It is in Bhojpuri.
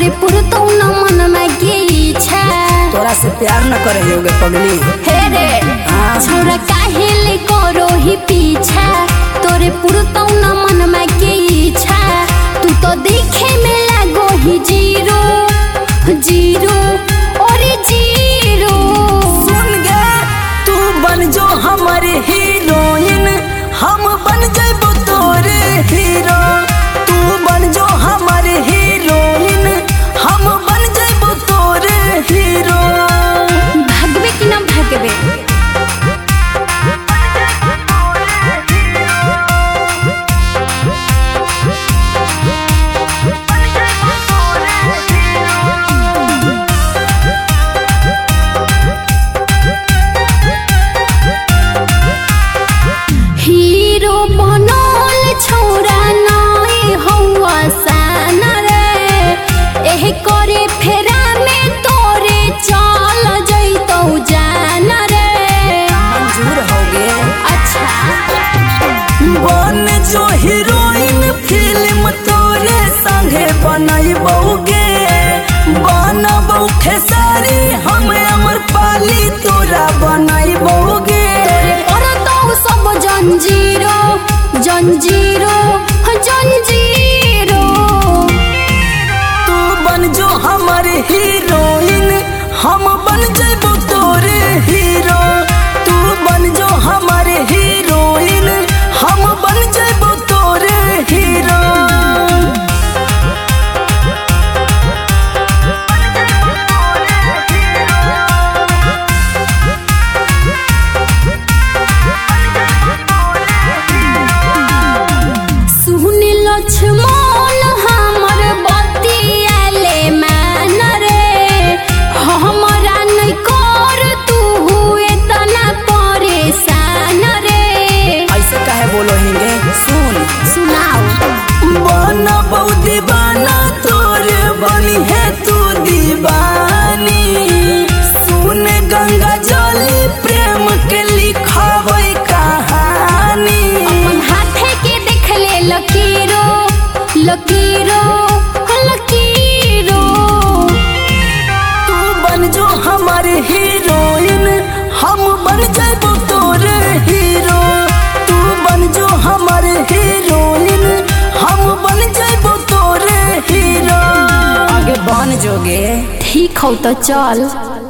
तोरे पुरतो न मन में के इच्छा तोरा से प्यार न करे होगे पगली। हे रे छोरा काहे ले करो ही पीछा तोरे पुरतो न मन में के इच्छा तू तो देखे में लागो ही जीरो जीरो और जीरो। सुन गे तू बन जो हमारे हीरोइन हम बन जाबो तोरे हीरो। तू बन जो हमारे हीरोइन हम बन जाबो तोरे हीरो। भागबे कि ना भागबे हीरो बनल छौरा नाई हौवा सान रे एह करे फेरा में तोरे चल जइतौ जान रे। मंजूर होगे अच्छा बन जो हीरोइन फिल्म तोरे संगे बनैबौगे बनबौ खेसारी हम अमर पाली तोरा बनैबौगे। सब जंजीरो जंजीरो जंजीरो। तू बन जो हमारे हीरोइन हम बन जाबो तोरे हीरो। तू बन जो हमारे हीरोइन हम बन जाबो तोरे हीरो। लक्ष्मण हमर बतियाले मान रे हमरा नहीं कर तू इतना परेशान रे। ऐसे काहे बोलो हिंगे सुन सुनाओ बनबौ दीवाना तोरे बनी है तू दीवानी। सुन गंगा जली प्रेम के लिखावे कहानी। अपन हाथे के देख ले लकीरो लकीरो लकीरो। तू बन जो हमारे हीरोइन हम बन जाबो तोरे हीरो। तू बन जो हमारे हीरोइन हम बन जाबो तोरे हीरो। आगे बन जोगे ठीक हो तो चल।